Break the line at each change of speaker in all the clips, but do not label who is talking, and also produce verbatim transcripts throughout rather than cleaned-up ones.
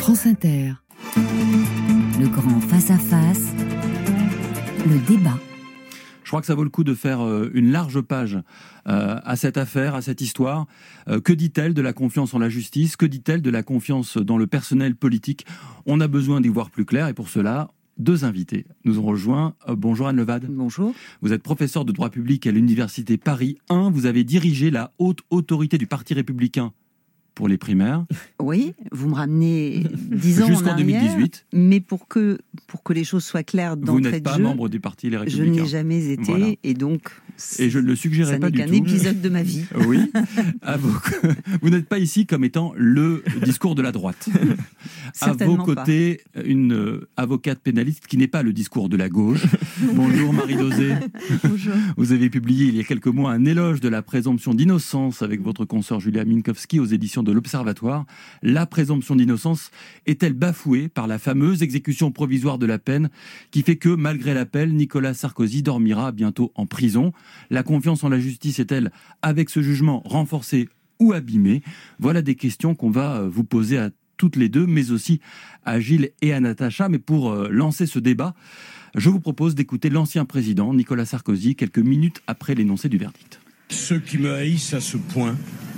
France Inter, le grand face-à-face, le débat.
Je crois que ça vaut le coup de faire une large page euh, à cette affaire, à cette histoire. Euh, que dit-elle de la confiance en la justice ? Que dit-elle de la confiance dans le personnel politique ? On a besoin d'y voir plus clair et pour cela, deux invités nous ont rejoints. Euh, bonjour Anne Levade.
Bonjour.
Vous êtes professeur de droit public à l'Université Paris un. Vous avez dirigé la haute autorité du Parti républicain pour les primaires.
Oui, vous me ramenez dix ans
jusqu'en
en arrière,
deux mille dix-huit.
Mais pour que, pour que les choses soient claires d'entrée de jeu...
Vous n'êtes pas membre du Parti Les Républicains.
Je n'ai jamais été, voilà. Et donc...
Et je ne le suggérais pas du tout.
Ça n'est qu'un épisode de ma vie.
Oui. À vos... Vous n'êtes pas ici comme étant le discours de la droite. À vos côtés, pas. Une avocate pénaliste qui n'est pas le discours de la gauche. Bonjour Marie Dosé.
Bonjour.
Vous avez publié il y a quelques mois un éloge de la présomption d'innocence avec votre consoeur Julia Minkowski aux éditions de l'Observatoire. La présomption d'innocence est-elle bafouée par la fameuse exécution provisoire de la peine qui fait que, malgré l'appel, Nicolas Sarkozy dormira bientôt en prison ? La confiance en la justice est-elle, avec ce jugement, renforcée ou abîmée ? Voilà des questions qu'on va vous poser à toutes les deux, mais aussi à Gilles et à Natacha. Mais pour lancer ce débat, je vous propose d'écouter l'ancien président Nicolas Sarkozy quelques minutes après l'énoncé du verdict.
Ceux qui me haïssent à ce point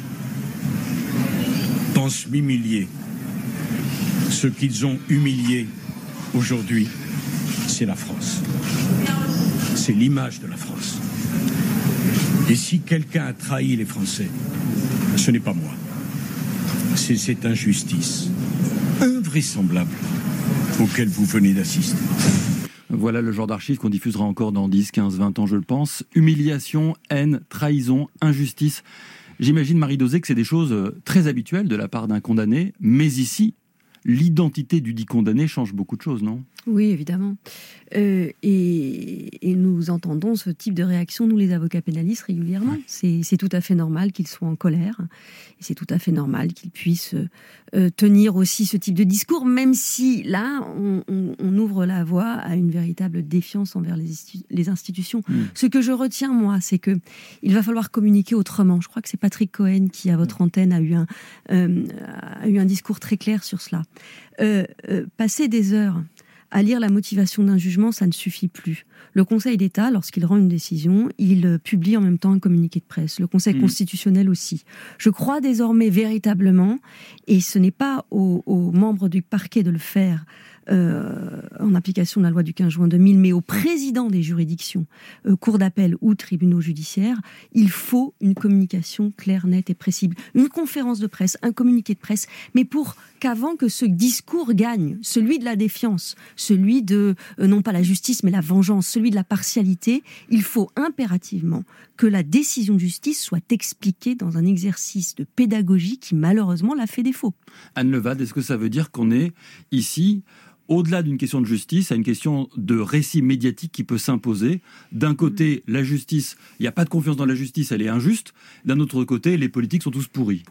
pensent m'humilier. Ce qu'ils ont humilié aujourd'hui, c'est la France. C'est l'image de la France. Et si quelqu'un a trahi les Français, ce n'est pas moi. C'est cette injustice invraisemblable auquel vous venez d'assister.
Voilà le genre d'archives qu'on diffusera encore dans dix, quinze, vingt ans, je le pense. Humiliation, haine, trahison, injustice. J'imagine, Marie Dosé, que c'est des choses très habituelles de la part d'un condamné, mais ici, l'identité du dit condamné change beaucoup de choses, non ?
Oui, évidemment. Euh, et, et nous entendons ce type de réaction, nous les avocats pénalistes, régulièrement. Ouais. C'est, c'est tout à fait normal qu'ils soient en colère. Et c'est tout à fait normal qu'ils puissent euh, tenir aussi ce type de discours, même si là, on, on, on ouvre la voie à une véritable défiance envers les, istu- les institutions. Mmh. Ce que je retiens, moi, c'est que il va falloir communiquer autrement. Je crois que c'est Patrick Cohen qui, à votre antenne, a eu un, euh, a eu un discours très clair sur cela. Euh, euh, passer des heures à lire la motivation d'un jugement, ça ne suffit plus. Le Conseil d'État, lorsqu'il rend une décision, il publie en même temps un communiqué de presse. Le Conseil mmh. constitutionnel aussi. Je crois désormais véritablement, et ce n'est pas aux, aux membres du parquet de le faire, Euh, en application de la loi du quinze juin deux mille, mais au président des juridictions, euh, cours d'appel ou tribunaux judiciaires, il faut une communication claire, nette et précise. Une conférence de presse, un communiqué de presse, mais pour qu'avant que ce discours gagne, celui de la défiance, celui de, euh, non pas la justice, mais la vengeance, celui de la partialité, il faut impérativement que la décision de justice soit expliquée dans un exercice de pédagogie qui, malheureusement, l'a fait défaut.
Anne Levade, est-ce que ça veut dire qu'on est ici au-delà d'une question de justice, à une question de récit médiatique qui peut s'imposer? D'un côté, la justice, il n'y a pas de confiance dans la justice, elle est injuste. D'un autre côté, les politiques sont tous pourris.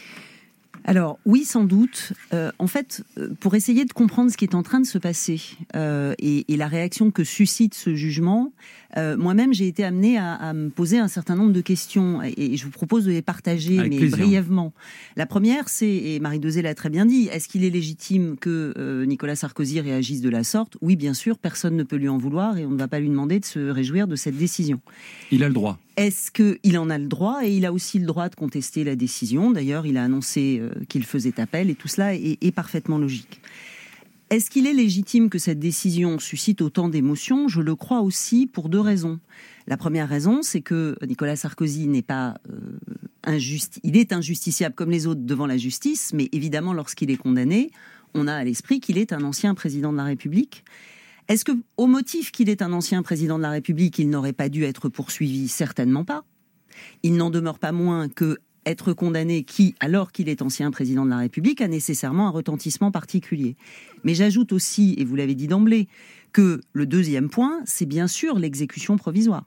Alors, oui, sans doute. Euh, en fait, pour essayer de comprendre ce qui est en train de se passer euh, et, et la réaction que suscite ce jugement, euh, moi-même, j'ai été amenée à, à me poser un certain nombre de questions et, et je vous propose de les partager,
Avec
mais
plaisir. Brièvement.
La première, c'est, et Marie Dosé l'a très bien dit, est-ce qu'il est légitime que euh, Nicolas Sarkozy réagisse de la sorte ? Oui, bien sûr, personne ne peut lui en vouloir et on ne va pas lui demander de se réjouir de cette décision.
Il a le droit.
Est-ce qu'il en a le droit ? Et il a aussi le droit de contester la décision. D'ailleurs, il a annoncé euh, qu'il faisait appel et tout cela est, est parfaitement logique. Est-ce qu'il est légitime que cette décision suscite autant d'émotions ? Je le crois aussi pour deux raisons. La première raison, c'est que Nicolas Sarkozy n'est pas euh, injusti- il est injusticiable comme les autres devant la justice, mais évidemment, lorsqu'il est condamné, on a à l'esprit qu'il est un ancien président de la République. Est-ce que, au motif qu'il est un ancien président de la République, il n'aurait pas dû être poursuivi ? Certainement pas. Il n'en demeure pas moins que être condamné qui, alors qu'il est ancien président de la République, a nécessairement un retentissement particulier. Mais j'ajoute aussi, et vous l'avez dit d'emblée, que le deuxième point, c'est bien sûr l'exécution provisoire.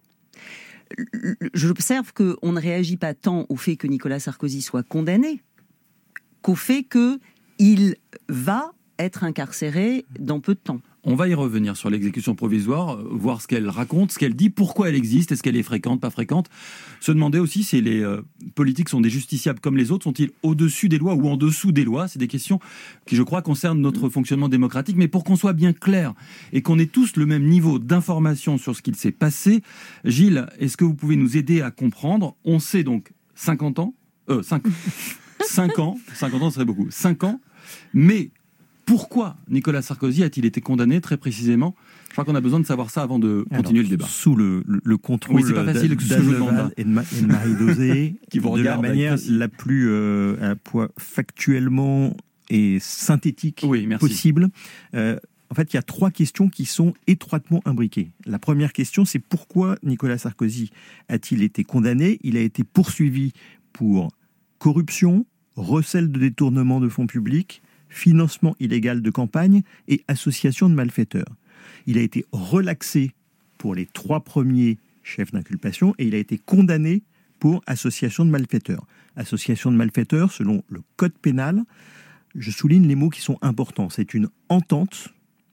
J'observe qu'on ne réagit pas tant au fait que Nicolas Sarkozy soit condamné qu'au fait qu'il va être incarcéré dans peu de temps.
On va y revenir sur l'exécution provisoire, euh, voir ce qu'elle raconte, ce qu'elle dit, pourquoi elle existe, est-ce qu'elle est fréquente, pas fréquente. Se demander aussi si les euh, politiques sont des justiciables comme les autres, sont-ils au-dessus des lois ou en dessous des lois. C'est des questions qui, je crois, concernent notre fonctionnement démocratique. Mais pour qu'on soit bien clair et qu'on ait tous le même niveau d'information sur ce qu'il s'est passé, Gilles, est-ce que vous pouvez nous aider à comprendre? On sait donc cinquante ans, euh, cinq, cinq ans, cinquante ans serait beaucoup, cinq ans, mais pourquoi Nicolas Sarkozy a-t-il été condamné très précisément? Je crois qu'on a besoin de savoir ça avant de continuer
Alors,
le débat.
Sous le, le, le contrôle
oui, c'est pas facile,
d'Anne Leval et de, Ma, et de Marie-Dosé,
qui vous
de la
regarde
manière
avec...
la plus euh, à la fois factuellement et synthétique
oui, merci.
possible. Euh, en fait, il y a trois questions qui sont étroitement imbriquées. La première question, c'est pourquoi Nicolas Sarkozy a-t-il été condamné? Il a été poursuivi pour corruption, recel de détournement de fonds publics, financement illégal de campagne et association de malfaiteurs. Il a été relaxé pour les trois premiers chefs d'inculpation et il a été condamné pour association de malfaiteurs. Association de malfaiteurs, selon le code pénal, je souligne les mots qui sont importants. C'est une entente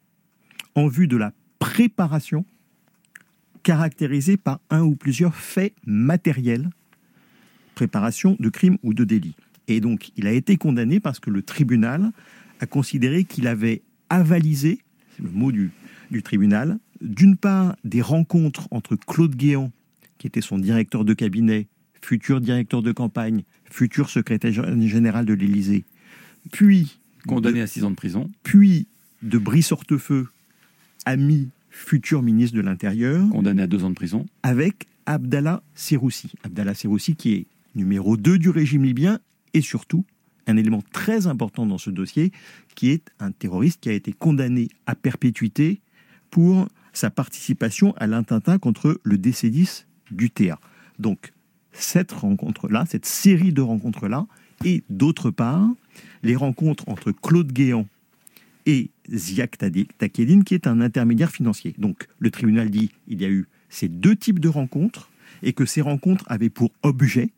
en vue de la préparation caractérisée par un ou plusieurs faits matériels, préparation de crimes ou de délits. Et donc, il a été condamné parce que le tribunal a considéré qu'il avait avalisé, c'est le mot du, du tribunal, d'une part des rencontres entre Claude Guéant, qui était son directeur de cabinet, futur directeur de campagne, futur secrétaire général de l'Élysée, puis...
Condamné
de,
à six ans de prison.
Puis de Brice Hortefeux, ami, futur ministre de l'Intérieur.
Condamné à deux ans de prison.
Avec Abdallah Serroussi. Abdallah Serroussi qui est numéro deux du régime libyen et surtout un élément très important dans ce dossier qui est un terroriste qui a été condamné à perpétuité pour sa participation à l'attentat contre le D C dix du T A. Donc cette rencontre-là, cette série de rencontres-là, et d'autre part, les rencontres entre Claude Guéant et Ziad Takieddine, qui est un intermédiaire financier. Donc le tribunal dit qu'il y a eu ces deux types de rencontres et que ces rencontres avaient pour objet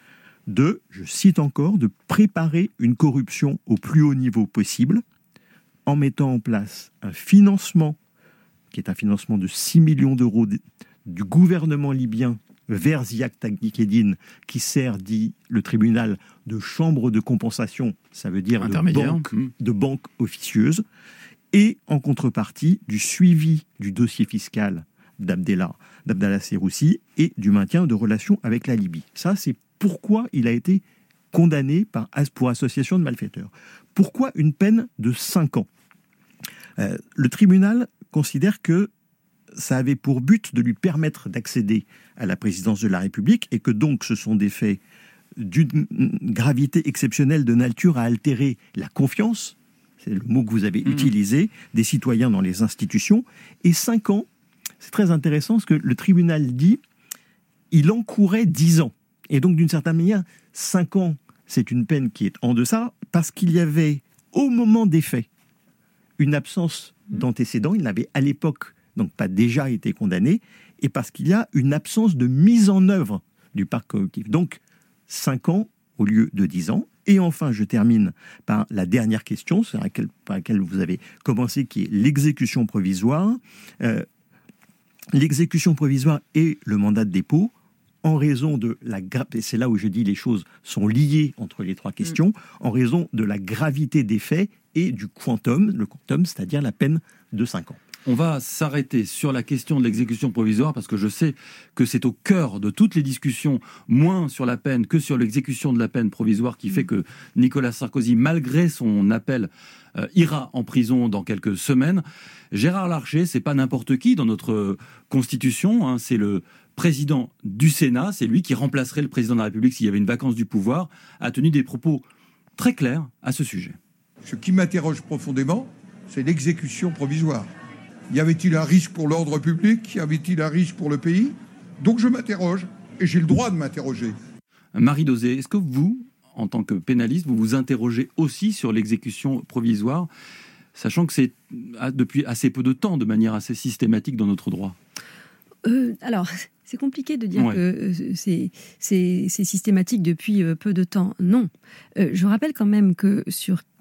de, je cite encore, de préparer une corruption au plus haut niveau possible en mettant en place un financement qui est un financement de six millions d'euros du gouvernement libyen vers Ziad Takieddine, qui sert, dit le tribunal, de chambre de compensation, ça veut dire de banque, de banque officieuse, et en contrepartie du suivi du dossier fiscal d'Abdallah, d'Abdallah Serroussi et du maintien de relations avec la Libye. Ça, c'est pourquoi il a été condamné par, pour association de malfaiteurs. Pourquoi une peine de cinq ans? euh, Le tribunal considère que ça avait pour but de lui permettre d'accéder à la présidence de la République et que donc ce sont des faits d'une gravité exceptionnelle de nature à altérer la confiance, c'est le mot que vous avez mmh. utilisé, des citoyens dans les institutions. Et cinq ans, c'est très intéressant parce que le tribunal dit il encourait dix ans. Et donc, d'une certaine manière, cinq ans, c'est une peine qui est en deçà, parce qu'il y avait, au moment des faits, une absence d'antécédents. Il n'avait à l'époque donc pas déjà été condamné, et parce qu'il y a une absence de mise en œuvre du parc correctif. Donc, cinq ans au lieu de dix ans. Et enfin, je termine par la dernière question, sur laquelle, par laquelle vous avez commencé, qui est l'exécution provisoire. Euh, l'exécution provisoire et le mandat de dépôt, en raison de la gravité, c'est là où je dis les choses sont liées entre les trois questions, mmh. en raison de la gravité des faits et du quantum, le quantum, c'est-à-dire la peine de cinq ans.
On va s'arrêter sur la question de l'exécution provisoire parce que je sais que c'est au cœur de toutes les discussions, moins sur la peine que sur l'exécution de la peine provisoire, qui fait que Nicolas Sarkozy, malgré son appel, euh, ira en prison dans quelques semaines. Gérard Larcher, c'est pas n'importe qui dans notre Constitution, hein, c'est le président du Sénat, c'est lui qui remplacerait le président de la République s'il y avait une vacance du pouvoir, a tenu des propos très clairs à ce sujet.
Ce qui m'interroge profondément, c'est l'exécution provisoire. Y avait-il un risque pour l'ordre public? Y avait-il un risque pour le pays? Donc je m'interroge, et j'ai le droit de m'interroger.
Marie-Dosé, est-ce que vous, en tant que pénaliste, vous vous interrogez aussi sur l'exécution provisoire, sachant que c'est depuis assez peu de temps, de manière assez systématique dans notre droit?
euh, Alors... C'est compliqué de dire ouais. que c'est, c'est, c'est systématique depuis peu de temps. Non. Euh, je rappelle quand même que sur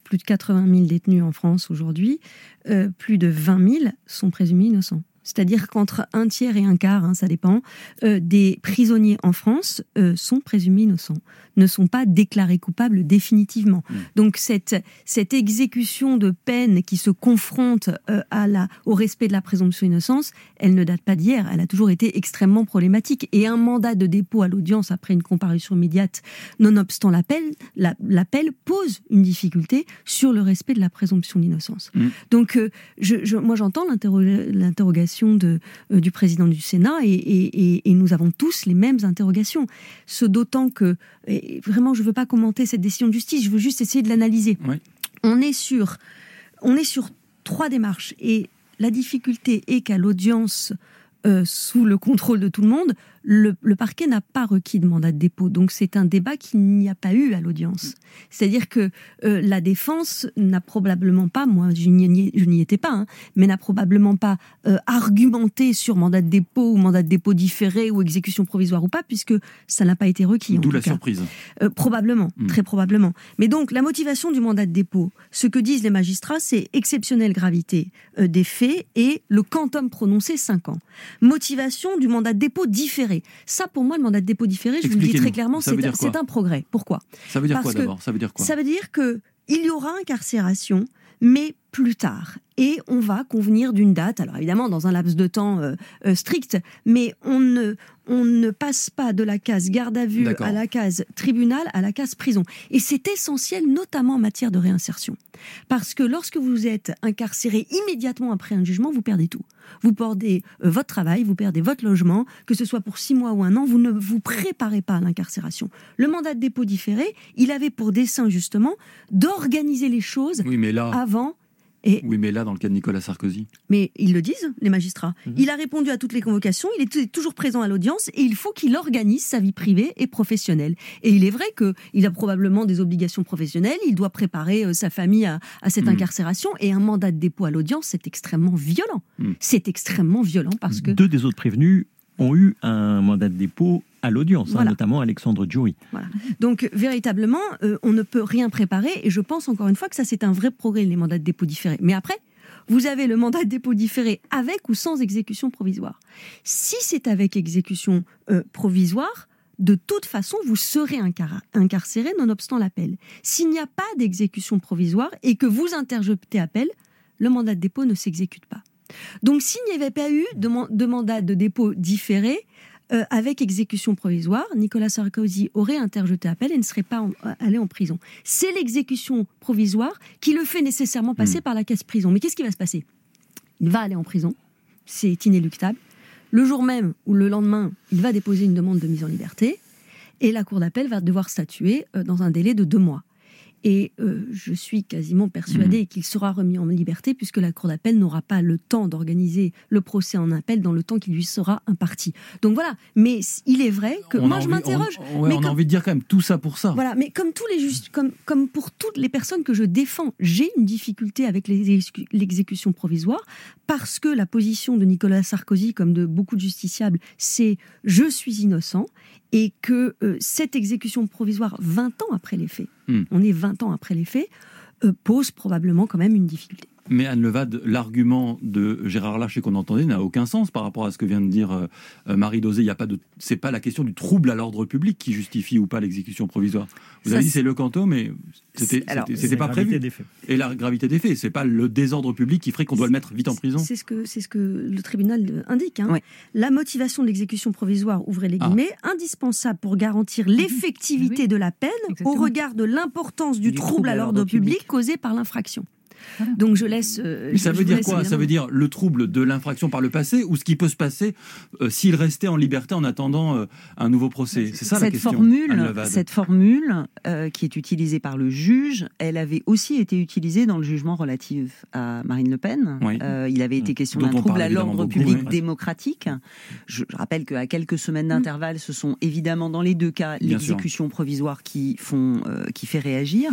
plus de quatre-vingt mille détenus en France aujourd'hui, euh, plus de vingt mille sont présumés innocents. C'est-à-dire qu'entre un tiers et un quart, hein, ça dépend, euh, des prisonniers en France euh, sont présumés innocents, ne sont pas déclarés coupables définitivement. Mmh. Donc cette, cette exécution de peine qui se confronte euh, à la, au respect de la présomption d'innocence, elle ne date pas d'hier, elle a toujours été extrêmement problématique. Et un mandat de dépôt à l'audience après une comparution immédiate, nonobstant l'appel, la, l'appel pose une difficulté sur le respect de la présomption d'innocence. Mmh. Donc euh, je, je, moi j'entends l'interro- l'interrogation De, euh, du président du Sénat et, et, et nous avons tous les mêmes interrogations. Ce d'autant que, vraiment, je ne veux pas commenter cette décision de justice, je veux juste essayer de l'analyser. Oui. On est sur, on est sur trois démarches et la difficulté est qu'à l'audience, euh, sous le contrôle de tout le monde, le, le parquet n'a pas requis de mandat de dépôt. Donc c'est un débat qu'il n'y a pas eu à l'audience. C'est-à-dire que euh, la défense n'a probablement pas, moi je n'y, je n'y étais pas, hein, mais n'a probablement pas euh, argumenté sur mandat de dépôt ou mandat de dépôt différé ou exécution provisoire ou pas, puisque ça n'a pas été requis.
D'où
en
la
tout cas.
surprise.
Euh, probablement, mmh. très probablement. Mais donc la motivation du mandat de dépôt, ce que disent les magistrats, c'est exceptionnelle gravité euh, des faits et le quantum prononcé cinq ans. Motivation du mandat de dépôt différé. Ça, pour moi, le mandat de dépôt différé, je vous le dis très clairement, c'est, c'est un progrès. Pourquoi ?
Ça veut dire
Parce
quoi d'abord ? Ça veut dire quoi ?
Ça veut dire qu'il y aura incarcération, mais plus tard. Et on va convenir d'une date, alors évidemment dans un laps de temps euh, euh, strict, mais on ne, on ne passe pas de la case garde à vue D'accord. à la case tribunal, à la case prison. Et c'est essentiel, notamment en matière de réinsertion. Parce que lorsque vous êtes incarcéré immédiatement après un jugement, vous perdez tout. Vous perdez euh, votre travail, vous perdez votre logement, que ce soit pour six mois ou un an, vous ne vous préparez pas à l'incarcération. Le mandat de dépôt différé, il avait pour dessein justement d'organiser les choses
oui, mais là...
avant... Et
oui, mais là, dans le cas de Nicolas Sarkozy.
Mais ils le disent, les magistrats. Mmh. Il a répondu à toutes les convocations, il est t- toujours présent à l'audience et il faut qu'il organise sa vie privée et professionnelle. Et il est vrai qu'il a probablement des obligations professionnelles, il doit préparer euh, sa famille à, à cette mmh. incarcération et un mandat de dépôt à l'audience, c'est extrêmement violent. Mmh. C'est extrêmement violent parce que...
Deux des autres prévenus ont eu un mandat de dépôt à l'audience, voilà. hein, notamment Alexandre Djouri.
Voilà. Donc, véritablement, euh, on ne peut rien préparer, et je pense encore une fois que ça, c'est un vrai progrès, les mandats de dépôt différés. Mais après, vous avez le mandat de dépôt différé avec ou sans exécution provisoire. Si c'est avec exécution euh, provisoire, de toute façon, vous serez incar- incarcéré nonobstant l'appel. S'il n'y a pas d'exécution provisoire et que vous interjetez appel, le mandat de dépôt ne s'exécute pas. Donc, s'il n'y avait pas eu de, man- de mandat de dépôt différé, euh, avec exécution provisoire, Nicolas Sarkozy aurait interjeté appel et ne serait pas en, allé en prison. C'est l'exécution provisoire qui le fait nécessairement passer mmh. par la case prison. Mais qu'est-ce qui va se passer ? Il va aller en prison, c'est inéluctable. Le jour même ou le lendemain, il va déposer une demande de mise en liberté et la cour d'appel va devoir statuer euh, dans un délai de deux mois. Et euh, je suis quasiment persuadée mmh. qu'il sera remis en liberté puisque la cour d'appel n'aura pas le temps d'organiser le procès en appel dans le temps qui lui sera imparti. Donc voilà, mais il est vrai que
on
moi
je
envie,
m'interroge. On, ouais,
mais
on
comme,
a envie de dire quand même tout ça pour ça.
Voilà, mais comme tous les just, comme comme pour toutes les personnes que je défends, j'ai une difficulté avec les, l'exécution provisoire parce que la position de Nicolas Sarkozy, comme de beaucoup de justiciables, c'est je suis innocent. Et que euh, cette exécution provisoire, vingt ans après les faits, mmh. on est vingt ans après les faits, euh, pose probablement quand même une difficulté.
Mais Anne Levade, l'argument de Gérard Larcher qu'on entendait n'a aucun sens par rapport à ce que vient de dire euh, Marie Dauzé. Il y a pas de, c'est pas la question du trouble à l'ordre public qui justifie ou pas l'exécution provisoire. Vous Ça, avez dit c'est le canto, mais c'était, alors, c'était, c'était pas prévu. Et la gravité des faits, c'est pas le désordre public qui ferait qu'on doit le mettre vite en prison.
C'est ce que c'est ce que le tribunal indique. Hein. Ouais. La motivation de l'exécution provisoire, ouvrez les guillemets, ah. indispensable pour garantir l'effectivité oui. de la peine Exactement. Au regard de l'importance du, du trouble, trouble à l'ordre public, public causé par l'infraction. Voilà. Donc je laisse. Euh,
Mais ça
je
veut dire
laisse,
quoi ?
Évidemment.
Ça veut dire le trouble de l'infraction par le passé ou ce qui peut se passer euh, s'il restait en liberté en attendant euh, un nouveau procès ? C'est ça
cette
la question.
Formule, cette formule euh, qui est utilisée par le juge, elle avait aussi été utilisée dans le jugement relatif à Marine Le Pen. Oui. Euh, il avait été question Dont d'un trouble à l'ordre public beaucoup, démocratique. Je, je rappelle qu'à quelques semaines d'intervalle, ce sont évidemment dans les deux cas Bien l'exécution sûr. provisoire qui, font, euh, qui fait réagir.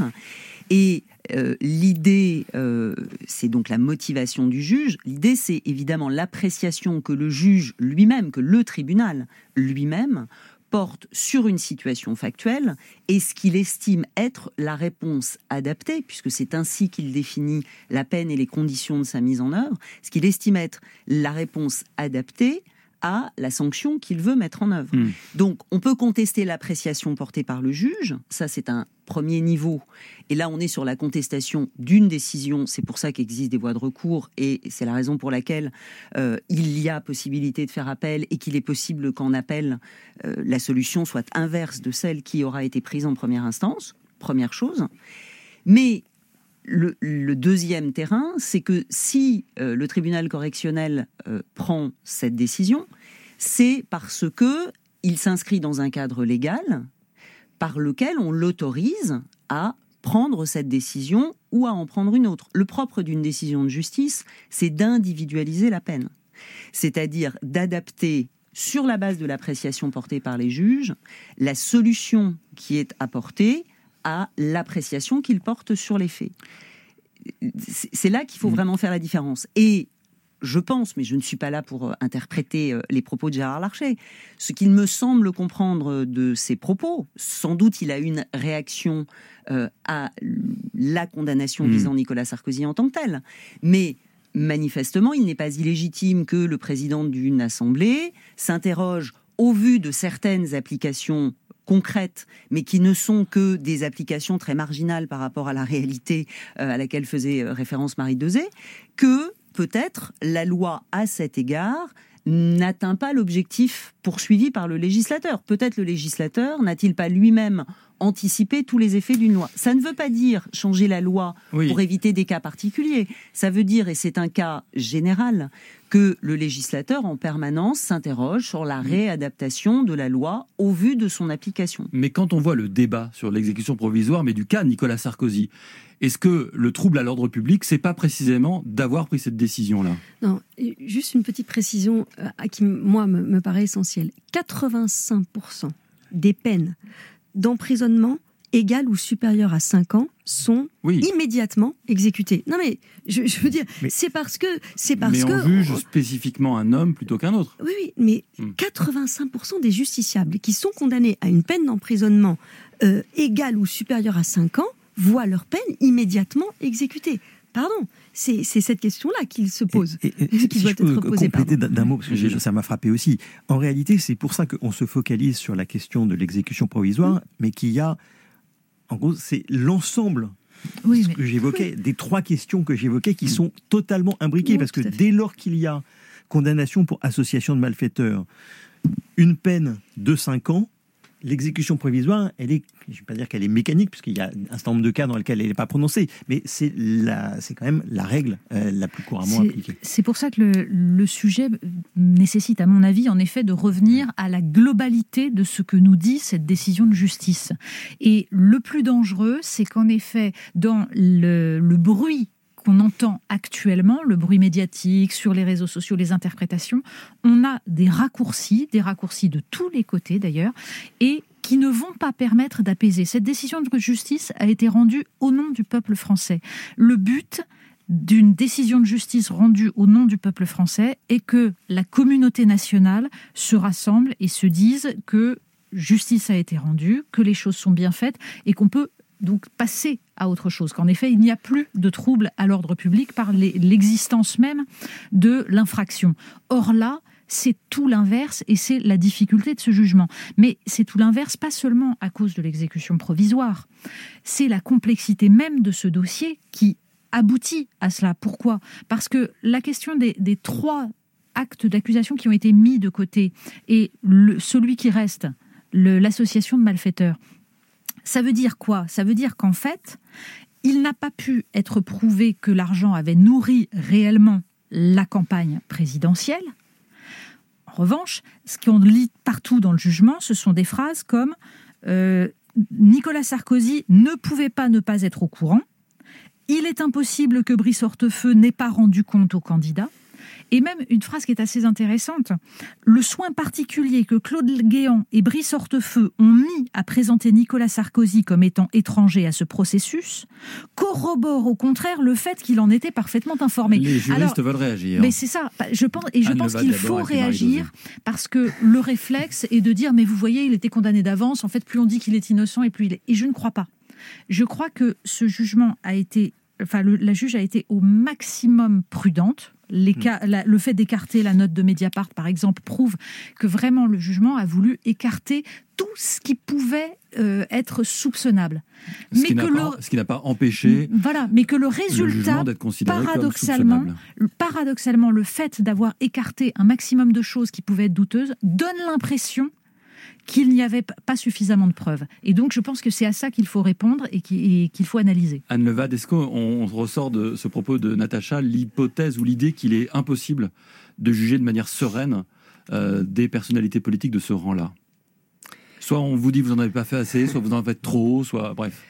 Et euh, l'idée, euh, c'est donc la motivation du juge. L'idée, c'est évidemment l'appréciation que le juge lui-même, que le tribunal lui-même, porte sur une situation factuelle et ce qu'il estime être la réponse adaptée, puisque c'est ainsi qu'il définit la peine et les conditions de sa mise en œuvre, ce qu'il estime être la réponse adaptée à la sanction qu'il veut mettre en œuvre. Mmh. Donc, on peut contester l'appréciation portée par le juge, ça c'est un premier niveau, et là on est sur la contestation d'une décision, c'est pour ça qu'existent des voies de recours, et c'est la raison pour laquelle euh, il y a possibilité de faire appel, et qu'il est possible qu'en appel, euh, la solution soit inverse de celle qui aura été prise en première instance, première chose. Mais Le, le deuxième terrain, c'est que si euh, le tribunal correctionnel euh, prend cette décision, c'est parce que il s'inscrit dans un cadre légal par lequel on l'autorise à prendre cette décision ou à en prendre une autre. Le propre d'une décision de justice, c'est d'individualiser la peine, c'est-à-dire d'adapter sur la base de l'appréciation portée par les juges la solution qui est apportée à l'appréciation qu'il porte sur les faits. C'est là qu'il faut vraiment faire la différence. Et je pense, mais je ne suis pas là pour interpréter les propos de Gérard Larcher, ce qu'il me semble comprendre de ses propos, sans doute il a une réaction euh, à la condamnation mmh. visant Nicolas Sarkozy en tant que telle. Mais manifestement, il n'est pas illégitime que le président d'une assemblée s'interroge au vu de certaines applications concrètes, mais qui ne sont que des applications très marginales par rapport à la réalité euh, à laquelle faisait référence Marie Dezet, que peut-être la loi, à cet égard, n'atteint pas l'objectif poursuivi par le législateur. Peut-être le législateur n'a-t-il pas lui-même anticipé tous les effets d'une loi. Ça ne veut pas dire changer la loi oui. pour éviter des cas particuliers. Ça veut dire, et c'est un cas général, que le législateur en permanence s'interroge sur la réadaptation de la loi au vu de son application.
Mais quand on voit le débat sur l'exécution provisoire, mais du cas Nicolas Sarkozy, est-ce que le trouble à l'ordre public, c'est pas précisément d'avoir pris cette décision-là ?
Non, juste une petite précision euh, qui, moi, me, me paraît essentielle. quatre-vingt-cinq pour cent des peines d'emprisonnement égales ou supérieures à cinq ans sont oui. immédiatement exécutées. Non mais, je, je veux dire, mais, c'est parce que... C'est parce
mais on
que,
juge
on...
spécifiquement un homme plutôt qu'un autre.
Oui, oui, mais hum. quatre-vingt-cinq pour cent des justiciables qui sont condamnés à une peine d'emprisonnement euh, égale ou supérieure à cinq ans voient leur peine immédiatement exécutée. Pardon, c'est, c'est cette question-là qu'il se pose,
et, et, et, qui si doit être posée. Compléter pardon. d'un mot, parce que j'ai, ça m'a frappé aussi. En réalité, c'est pour ça qu'on se focalise sur la question de l'exécution provisoire, oui. mais qu'il y a, en gros, c'est l'ensemble oui, ce mais... que j'évoquais, oui. des trois questions que j'évoquais qui sont totalement imbriquées, oui, parce que dès lors qu'il y a condamnation pour association de malfaiteurs, une peine de cinq ans, l'exécution provisoire, elle est, je ne vais pas dire qu'elle est mécanique, puisqu'il y a un certain nombre de cas dans lesquels elle n'est pas prononcée, mais c'est, la, c'est quand même la règle euh, la plus couramment
c'est,
appliquée.
C'est pour ça que le, le sujet nécessite, à mon avis, en effet, de revenir à la globalité de ce que nous dit cette décision de justice. Et le plus dangereux, c'est qu'en effet, dans le, le bruit qu'on entend actuellement, le bruit médiatique, sur les réseaux sociaux, les interprétations, on a des raccourcis, des raccourcis de tous les côtés d'ailleurs, et qui ne vont pas permettre d'apaiser. Cette décision de justice a été rendue au nom du peuple français. Le but d'une décision de justice rendue au nom du peuple français est que la communauté nationale se rassemble et se dise que justice a été rendue, que les choses sont bien faites et qu'on peut donc passer à autre chose, qu'en effet, il n'y a plus de trouble à l'ordre public par les, l'existence même de l'infraction. Or là, c'est tout l'inverse et c'est la difficulté de ce jugement. Mais c'est tout l'inverse, pas seulement à cause de l'exécution provisoire. C'est la complexité même de ce dossier qui aboutit à cela. Pourquoi ? Parce que la question des, des trois actes d'accusation qui ont été mis de côté et le, celui qui reste, le, l'association de malfaiteurs, ça veut dire quoi ? Ça veut dire qu'en fait, il n'a pas pu être prouvé que l'argent avait nourri réellement la campagne présidentielle. En revanche, ce qu'on lit partout dans le jugement, ce sont des phrases comme euh, « Nicolas Sarkozy ne pouvait pas ne pas être au courant »,« Il est impossible que Brice Hortefeux n'ait pas rendu compte au candidat », Et même une phrase qui est assez intéressante, le soin particulier que Claude Guéant et Brice Hortefeux ont mis à présenter Nicolas Sarkozy comme étant étranger à ce processus corrobore au contraire le fait qu'il en était parfaitement informé.
Les juristes
Alors,
veulent réagir.
Mais c'est ça, je pense, et je
Anne
pense
Levat,
qu'il
d'abord,
faut
avec Marie-Josée.
réagir parce que le réflexe est de dire mais vous voyez, il était condamné d'avance, en fait plus on dit qu'il est innocent et plus il est... Et je ne crois pas. Je crois que ce jugement a été, enfin le, la juge a été au maximum prudente. Les cas, la, le fait d'écarter la note de Mediapart, par exemple, prouve que vraiment le jugement a voulu écarter tout ce qui pouvait euh, être soupçonnable.
Ce,
mais
qui
que
n'a pas,
le,
ce qui n'a pas empêché
voilà, mais que le
le
résultat,
jugement d'être considéré
paradoxalement,
comme soupçonnable.
paradoxalement, le fait d'avoir écarté un maximum de choses qui pouvaient être douteuses donne l'impression qu'il n'y avait pas suffisamment de preuves. Et donc, je pense que c'est à ça qu'il faut répondre et qu'il faut analyser.
Anne Levat, est-ce qu'on ressort de ce propos de Natacha l'hypothèse ou l'idée qu'il est impossible de juger de manière sereine euh, des personnalités politiques de ce rang-là ? Soit on vous dit vous n'en avez pas fait assez, soit vous en faites trop, soit... Bref.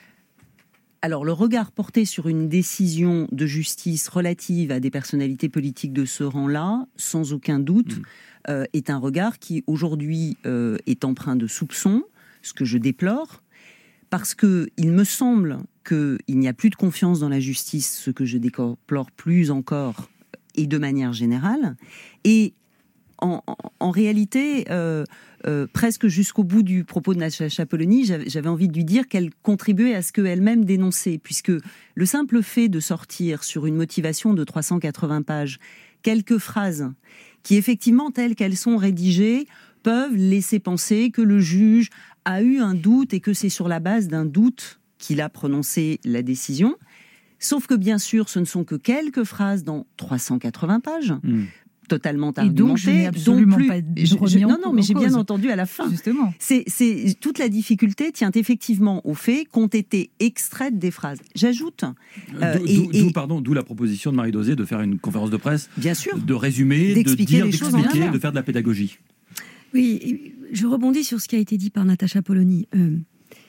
Alors, le regard porté sur une décision de justice relative à des personnalités politiques de ce rang-là, sans aucun doute, mmh. euh, est un regard qui, aujourd'hui, euh, est empreint de soupçons, ce que je déplore, parce qu'il me semble qu'il n'y a plus de confiance dans la justice, ce que je déplore plus encore, et de manière générale. Et en, en, en réalité... Euh, Euh, presque jusqu'au bout du propos de Natacha Polony, j'avais envie de lui dire qu'elle contribuait à ce qu'elle-même dénonçait, puisque le simple fait de sortir sur une motivation de trois cent quatre-vingts pages quelques phrases qui, effectivement, telles qu'elles sont rédigées, peuvent laisser penser que le juge a eu un doute et que c'est sur la base d'un doute qu'il a prononcé la décision. Sauf que, bien sûr, ce ne sont que quelques phrases dans trois cent quatre-vingts pages. Mmh. Totalement argumenté.
Et donc, je n'ai absolument
plus,
pas
je, je, non, non, mais j'ai bien
cause.
entendu à la fin.
Justement.
C'est, c'est, toute la difficulté tient effectivement au fait qu'ont été extraites des phrases. J'ajoute...
Euh, d'où, et, d'où, et, pardon, d'où la proposition de Marie-Dosé de faire une conférence de presse,
bien sûr,
de résumer, de dire, d'expliquer, de faire de la pédagogie.
Oui, je rebondis sur ce qui a été dit par Natacha Polony. Euh,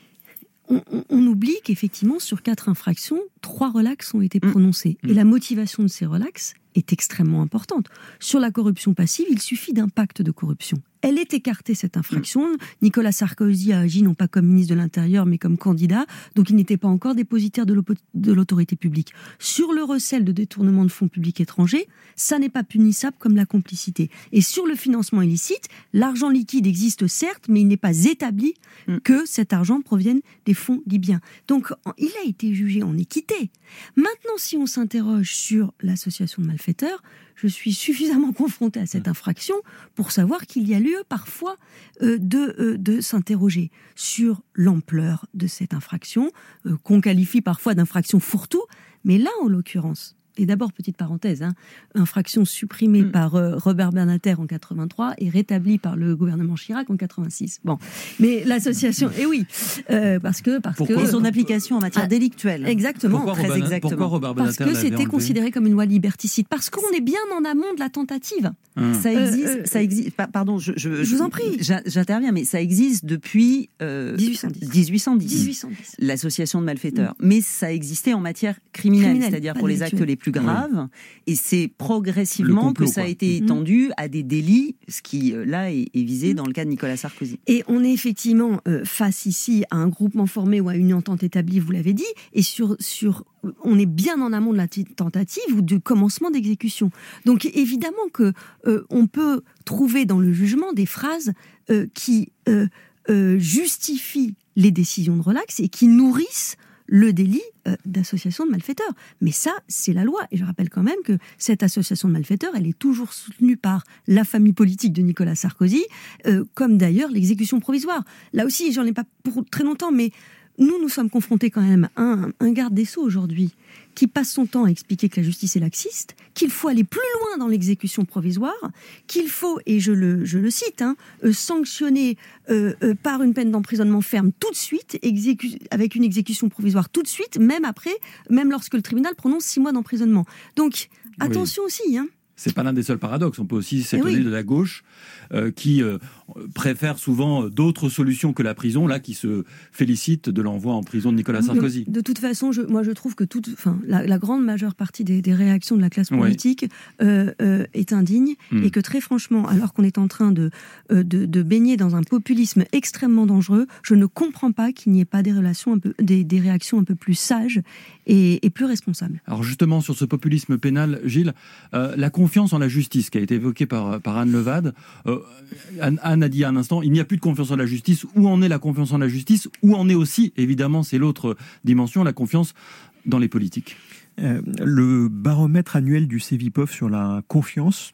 on, on, on oublie qu'effectivement, sur quatre infractions, trois relax ont été prononcés. Mmh. Et la motivation de ces relax est extrêmement importante. Sur la corruption passive, il suffit d'un pacte de corruption. Elle est écartée, cette infraction. Mmh. Nicolas Sarkozy a agi non pas comme ministre de l'Intérieur, mais comme candidat, donc il n'était pas encore dépositaire de, de l'autorité publique. Sur le recel de détournement de fonds publics étrangers, ça n'est pas punissable comme la complicité. Et sur le financement illicite, l'argent liquide existe certes, mais il n'est pas établi mmh. que cet argent provienne des fonds libyens. Donc, il a été jugé en équité. Maintenant, si on s'interroge sur l'association de malfaiteurs, je suis suffisamment confrontée à cette infraction pour savoir qu'il y a lieu parfois euh, de, euh, de s'interroger sur l'ampleur de cette infraction, euh, qu'on qualifie parfois d'infraction fourre-tout, mais là, en l'occurrence, et d'abord, petite parenthèse, hein, infraction supprimée mmh. par euh, Robert Bernater en quatre-vingt-trois et rétablie par le gouvernement Chirac en quatre-vingt-six. Bon, mais l'association, et eh oui, euh, parce que parce
pourquoi,
que
son application en matière ah, délictuelle.
Exactement,
pourquoi
très
Robert,
exactement.
Pourquoi Robert Bernater
parce que c'était
enlevé
considéré comme une loi liberticide, parce qu'on est bien en amont de la tentative.
Mmh. Ça existe,
euh, euh,
ça existe. Pardon, je, je,
je vous en prie.
J'interviens, mais ça existe depuis euh,
dix-huit cent dix.
dix-huit cent dix.
dix-huit cent dix.
L'association de malfaiteurs, mmh. mais ça existait en matière criminelle, criminelle c'est-à-dire pour les actes les plus graves. Oui. Et c'est progressivement complot, que ça a quoi. été étendu à des délits, ce qui, là, est, est visé dans le cas de Nicolas Sarkozy.
Et on est effectivement euh, face ici à un groupement formé ou à une entente établie, vous l'avez dit, et sur, sur, on est bien en amont de la tentative ou du commencement d'exécution. Donc évidemment que euh, on peut trouver dans le jugement des phrases euh, qui euh, euh, justifient les décisions de relax et qui nourrissent le délit euh, d'association de malfaiteurs. Mais ça, c'est la loi. Et je rappelle quand même que cette association de malfaiteurs, elle est toujours soutenue par la famille politique de Nicolas Sarkozy, euh, comme d'ailleurs l'exécution provisoire. Là aussi, j'en ai pas pour très longtemps, mais nous, nous sommes confrontés quand même à un, un garde des Sceaux aujourd'hui qui passe son temps à expliquer que la justice est laxiste, qu'il faut aller plus loin dans l'exécution provisoire, qu'il faut, et je le, je le cite, hein, euh, sanctionner euh, euh, par une peine d'emprisonnement ferme tout de suite, exécu- avec une exécution provisoire tout de suite, même après, même lorsque le tribunal prononce six mois d'emprisonnement. Donc, attention oui. aussi, hein.
c'est pas l'un des seuls paradoxes. On peut aussi s'étonner
oui.
de la gauche euh, qui euh, préfère souvent d'autres solutions que la prison, là, qui se félicite de l'envoi en prison de Nicolas Sarkozy.
De, de toute façon, je, moi je trouve que toute, enfin, la, la grande majeure partie des, des réactions de la classe politique oui. euh, euh, est indigne mmh. et que très franchement, alors qu'on est en train de, euh, de, de baigner dans un populisme extrêmement dangereux, je ne comprends pas qu'il n'y ait pas des, relations un peu, des, des réactions un peu plus sages et, et plus responsables.
Alors justement, sur ce populisme pénal, Gilles, euh, la confiance en la justice qui a été évoquée par, par Anne Levade, euh, Anne, Anne a dit à un instant, il n'y a plus de confiance en la justice. Où en est la confiance en la justice? Où en est aussi, évidemment, c'est l'autre dimension, la confiance dans les politiques.
Euh, le baromètre annuel du Cevipof sur la confiance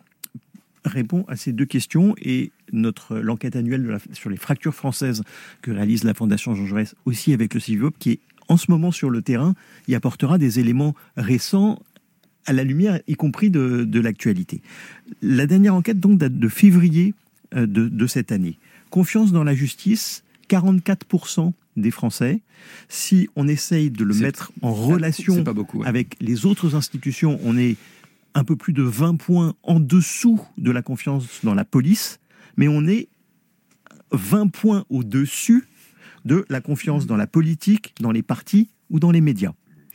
répond à ces deux questions et notre, l'enquête annuelle de la, sur les fractures françaises que réalise la Fondation Jean Jaurès aussi avec le Cevipof, qui est en ce moment sur le terrain, y apportera des éléments récents à la lumière, y compris de, de l'actualité. La dernière enquête donc date de février de, de cette année. Confiance dans la justice, quarante-quatre pour cent des Français. Si on essaye de le c'est, mettre en relation
beaucoup, ouais.
avec les autres institutions, on est un peu plus de vingt points en dessous de la confiance dans la police, mais on est vingt points au-dessus de la confiance dans la politique, dans les partis ou dans les médias.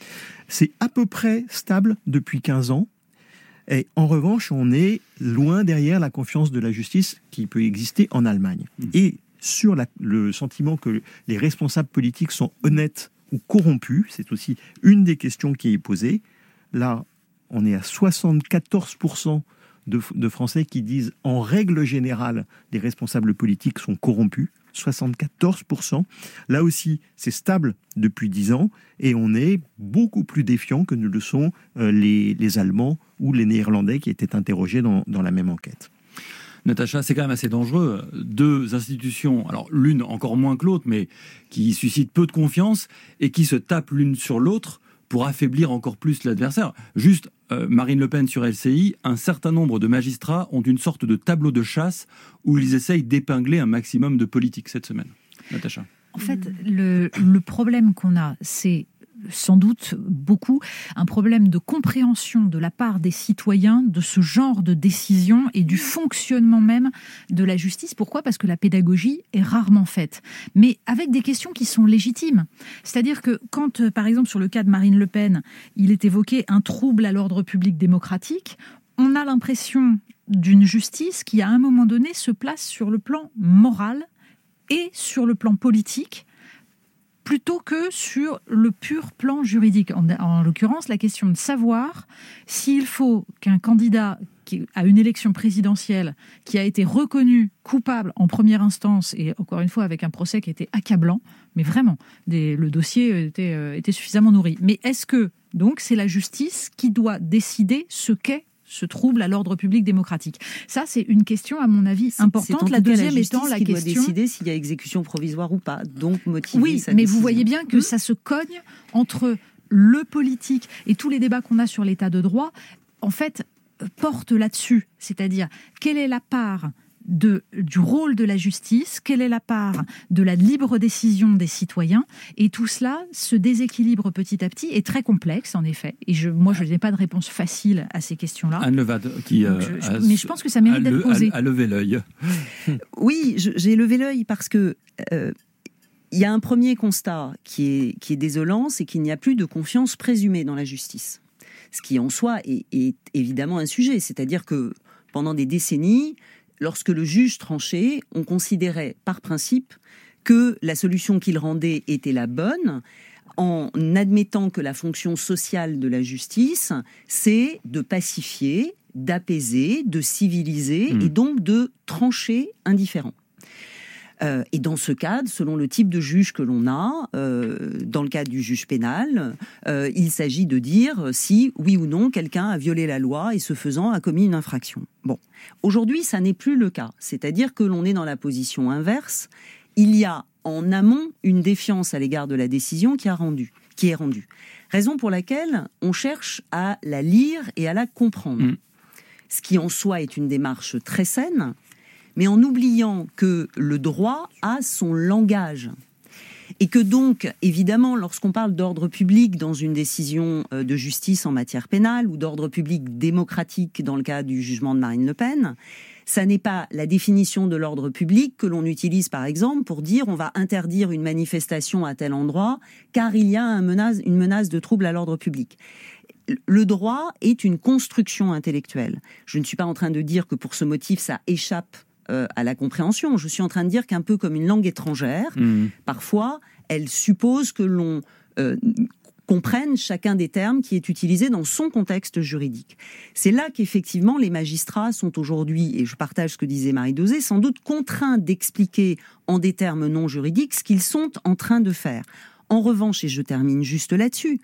C'est à peu près stable depuis quinze ans. Et en revanche, on est loin derrière la confiance de la justice qui peut exister en Allemagne. Mmh. Et sur la, le sentiment que les responsables politiques sont honnêtes ou corrompus, c'est aussi une des questions qui est posée. Là, on est à soixante-quatorze pour cent de, de Français qui disent en règle générale, les responsables politiques sont corrompus. soixante-quatorze pour cent. Là aussi, c'est stable depuis dix ans et on est beaucoup plus défiant que ne le sont euh, les, les Allemands ou les Néerlandais qui étaient interrogés dans, dans la même enquête.
Natacha, c'est quand même assez dangereux. Deux institutions, alors l'une encore moins que l'autre, mais qui suscitent peu de confiance et qui se tapent l'une sur l'autre pour affaiblir encore plus l'adversaire. Juste, euh, Marine Le Pen sur L C I, un certain nombre de magistrats ont une sorte de tableau de chasse où ils essayent d'épingler un maximum de politiques cette semaine. Natacha.
En fait, le, le problème qu'on a, c'est sans doute beaucoup un problème de compréhension de la part des citoyens de ce genre de décision et du fonctionnement même de la justice. Pourquoi ? Parce que la pédagogie est rarement faite, mais avec des questions qui sont légitimes. C'est-à-dire que quand, par exemple, sur le cas de Marine Le Pen, il est évoqué un trouble à l'ordre public démocratique, on a l'impression d'une justice qui, à un moment donné, se place sur le plan moral et sur le plan politique, plutôt que sur le pur plan juridique. En, en l'occurrence, la question de savoir s'il faut qu'un candidat qui, à une élection présidentielle qui a été reconnu coupable en première instance, et encore une fois avec un procès qui était accablant, mais vraiment, des, le dossier était, euh, était suffisamment nourri. Mais est-ce que, donc, c'est la justice qui doit décider ce qu'est ce trouble à l'ordre public démocratique? Ça, c'est une question, à mon avis, importante.
C'est
la deuxième
la
étant la
qui
question...
doit décider s'il y a exécution provisoire ou pas, donc motiver
oui,
sa
mais
décision.
vous voyez bien que mmh. ça se cogne entre le politique et tous les débats qu'on a sur l'état de droit, en fait, portent là-dessus. C'est-à-dire, quelle est la part de, du rôle de la justice, quelle est la part de la libre décision des citoyens, et tout cela se déséquilibre petit à petit, est très complexe en effet, et je, moi je n'ai pas de réponse facile à ces questions-là.
Anne Levade, qui
euh, je, je, a, mais je pense que ça mérite d'être posé.
A, a levé l'œil.
Oui, je, j'ai levé l'œil parce que euh, il y a un premier constat qui est, qui est désolant, c'est qu'il n'y a plus de confiance présumée dans la justice. Ce qui en soi est, est évidemment un sujet, c'est-à-dire que pendant des décennies, lorsque le juge tranchait, on considérait par principe que la solution qu'il rendait était la bonne, en admettant que la fonction sociale de la justice, c'est de pacifier, d'apaiser, de civiliser, mmh. et donc de trancher indifférent. Euh, et dans ce cadre, selon le type de juge que l'on a, euh, dans le cadre du juge pénal, euh, il s'agit de dire si, oui ou non, quelqu'un a violé la loi et ce faisant a commis une infraction. Bon, aujourd'hui, ça n'est plus le cas. C'est-à-dire que l'on est dans la position inverse. Il y a en amont une défiance à l'égard de la décision qui, a rendu, qui est rendue. Raison pour laquelle on cherche à la lire et à la comprendre. Mmh. Ce qui en soi est une démarche très saine, mais en oubliant que le droit a son langage. Et que donc, évidemment, lorsqu'on parle d'ordre public dans une décision de justice en matière pénale ou d'ordre public démocratique dans le cas du jugement de Marine Le Pen, ça n'est pas la définition de l'ordre public que l'on utilise, par exemple, pour dire on va interdire une manifestation à tel endroit car il y a un menace, une menace de trouble à l'ordre public. Le droit est une construction intellectuelle. Je ne suis pas en train de dire que pour ce motif, ça échappe euh, à la compréhension. Je suis en train de dire qu'un peu comme une langue étrangère, mmh. parfois, elle suppose que l'on euh, comprenne chacun des termes qui est utilisé dans son contexte juridique. C'est là qu'effectivement, les magistrats sont aujourd'hui, et je partage ce que disait Marie Dauzé, sans doute contraints d'expliquer en des termes non juridiques ce qu'ils sont en train de faire. En revanche, et je termine juste là-dessus,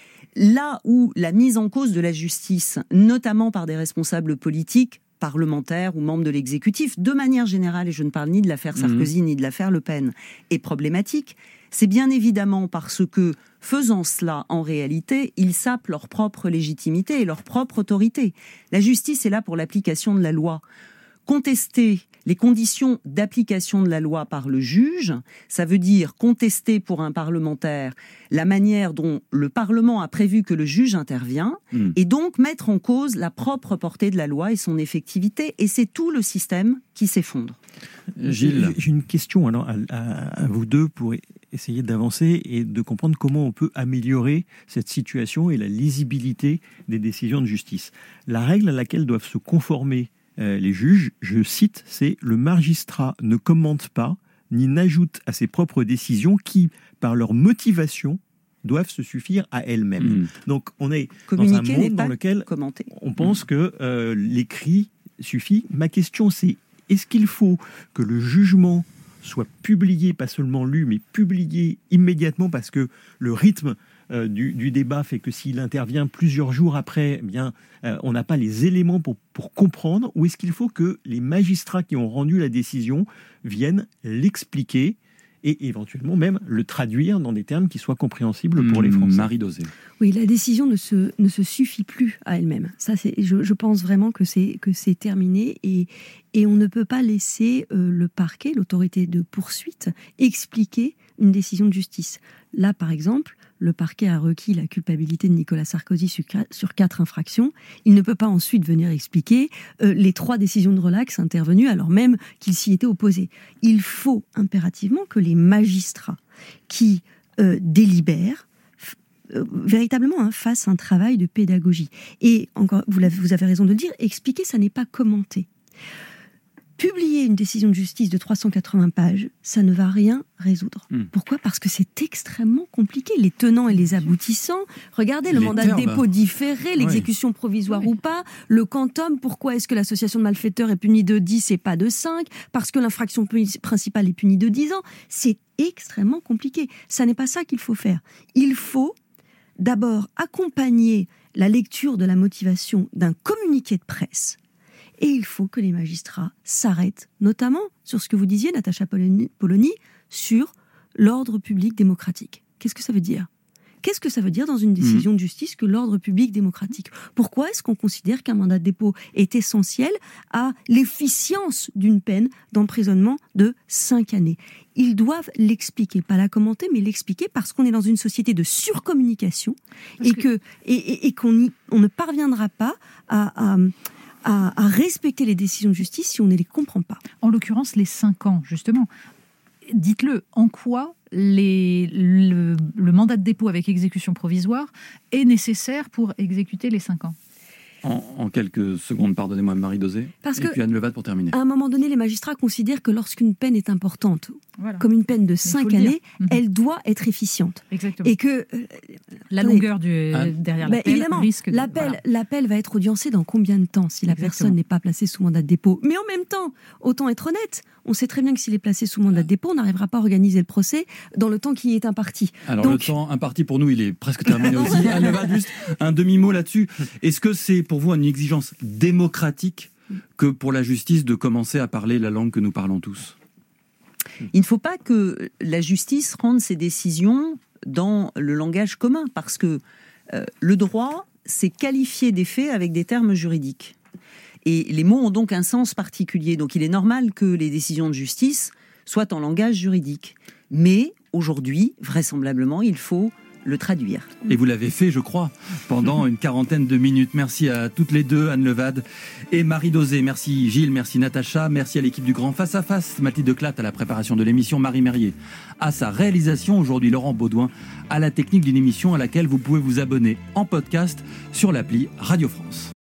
là où la mise en cause de la justice, notamment par des responsables politiques, parlementaires ou membres de l'exécutif, de manière générale, et je ne parle ni de l'affaire Sarkozy mmh. ni de l'affaire Le Pen, est problématique, c'est bien évidemment parce que, faisant cela, en réalité, ils sapent leur propre légitimité et leur propre autorité. La justice est là pour l'application de la loi. Contester les conditions d'application de la loi par le juge, ça veut dire contester pour un parlementaire la manière dont le Parlement a prévu que le juge intervient, mmh. et donc mettre en cause la propre portée de la loi et son effectivité, et c'est tout le système qui s'effondre.
Gilles,
j'ai une question alors à, à, à vous deux pour essayer d'avancer et de comprendre comment on peut améliorer cette situation et la lisibilité des décisions de justice. La règle à laquelle doivent se conformer Euh, les juges, je cite, c'est « le magistrat ne commente pas ni n'ajoute à ses propres décisions qui, par leur motivation, doivent se suffire à elles-mêmes. Mmh. » Donc on est Communiquer dans un monde dans lequel commenter. on pense mmh. que euh, l'écrit suffit. Ma question c'est, est-ce qu'il faut que le jugement soit publié, pas seulement lu, mais publié immédiatement parce que le rythme Euh, du, du débat fait que s'il intervient plusieurs jours après, eh bien, euh, on n'a pas les éléments pour, pour comprendre, ou est-ce qu'il faut que les magistrats qui ont rendu la décision viennent l'expliquer et éventuellement même le traduire dans des termes qui soient compréhensibles pour les Français?
Marie Dauzé.
Oui, la décision ne se, ne se suffit plus à elle-même. Ça, c'est, je, je pense vraiment que c'est, que c'est terminé et, et on ne peut pas laisser euh, le parquet, l'autorité de poursuite, expliquer une décision de justice. Là, par exemple, le parquet a requis la culpabilité de Nicolas Sarkozy sur, sur quatre infractions. Il ne peut pas ensuite venir expliquer euh, les trois décisions de relax intervenues alors même qu'il s'y était opposé. Il faut impérativement que les magistrats qui euh, délibèrent euh, véritablement hein, fassent un travail de pédagogie. Et encore, vous, l'avez, vous avez raison de le dire, expliquer, ça n'est pas commenter. Publier une décision de justice de trois cent quatre-vingts pages, ça ne va rien résoudre. Mmh. Pourquoi ? Parce que c'est extrêmement compliqué. Les tenants et les aboutissants, regardez le les mandat termes. de dépôt différé, l'exécution oui. provisoire oui. ou pas, le quantum, pourquoi est-ce que l'association de malfaiteurs est punie de dix et pas de cinq ? Parce que l'infraction principale est punie de dix ans. C'est extrêmement compliqué. Ça n'est pas ça qu'il faut faire. Il faut d'abord accompagner la lecture de la motivation d'un communiqué de presse. Et il faut que les magistrats s'arrêtent, notamment sur ce que vous disiez, Natacha Polony, sur l'ordre public démocratique. Qu'est-ce que ça veut dire ? Qu'est-ce que ça veut dire dans une décision de justice que l'ordre public démocratique ? Pourquoi est-ce qu'on considère qu'un mandat de dépôt est essentiel à l'efficience d'une peine d'emprisonnement de cinq années ? Ils doivent l'expliquer, pas la commenter, mais l'expliquer parce qu'on est dans une société de surcommunication et, que... que, et, et, et qu'on y, on ne parviendra pas à... à À, à respecter les décisions de justice si on ne les comprend pas.
En l'occurrence, les cinq ans, justement. Dites-le, en quoi les, le, le mandat de dépôt avec exécution provisoire est nécessaire pour exécuter les cinq ans ?
En, en quelques secondes, pardonnez-moi, Marie Dauzé.
Parce
et
que,
puis Anne Levade pour terminer.
À un moment donné, les magistrats considèrent que lorsqu'une peine est importante, voilà. comme une peine de cinq années, mmh. elle doit être efficiente.
Exactement.
Et que
euh, la longueur du, ah. derrière l'appel
bah, évidemment,
risque de,
l'appel,
voilà.
l'appel va être audiencé dans combien de temps si la Exactement. personne n'est pas placée sous mandat de dépôt. Mais en même temps, autant être honnête, on sait très bien que s'il est placé sous mandat de dépôt, on n'arrivera pas à organiser le procès dans le temps qui est imparti.
Alors
Donc...
le temps imparti pour nous, il est presque terminé aussi. Anne Levade, juste un demi-mot là-dessus. Est-ce que c'est pour vous une exigence démocratique que pour la justice de commencer à parler la langue que nous parlons tous ?
Il ne faut pas que la justice rende ses décisions dans le langage commun, parce que euh, le droit, c'est qualifier des faits avec des termes juridiques. Et les mots ont donc un sens particulier. Donc il est normal que les décisions de justice soient en langage juridique. Mais aujourd'hui, vraisemblablement, il faut le traduire.
Et vous l'avez fait, je crois, pendant une quarantaine de minutes. Merci à toutes les deux, Anne Levade et Marie Dosé. Merci Gilles, merci Natacha, merci à l'équipe du Grand Face à Face, Mathilde Clatte à la préparation de l'émission, Marie Merrier à sa réalisation, aujourd'hui Laurent Baudouin à la technique d'une émission à laquelle vous pouvez vous abonner en podcast sur l'appli Radio France.